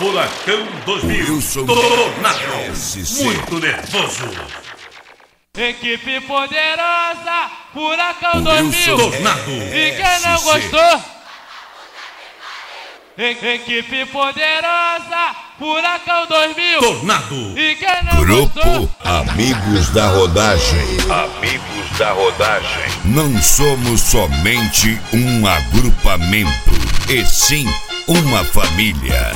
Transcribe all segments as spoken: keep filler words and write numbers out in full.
Furacão dois mil. Tornado. Muito nervoso. Equipe poderosa, Furacão dois mil. Tornado. E quem não gostou? E- Equipe poderosa, Furacão dois mil. Tornado. E quem não Grupo gostou? Amigos da Rodagem. Amigos da Rodagem. Não somos somente um agrupamento, e sim uma família.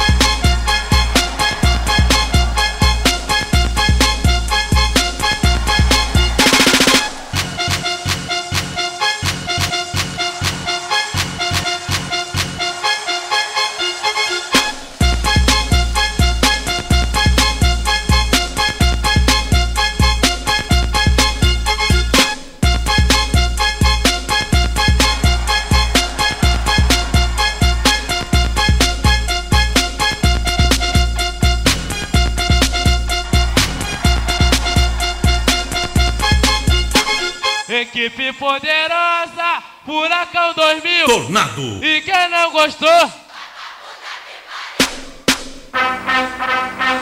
Equipe poderosa, Furacão dois mil. Tornado. E quem não gostou?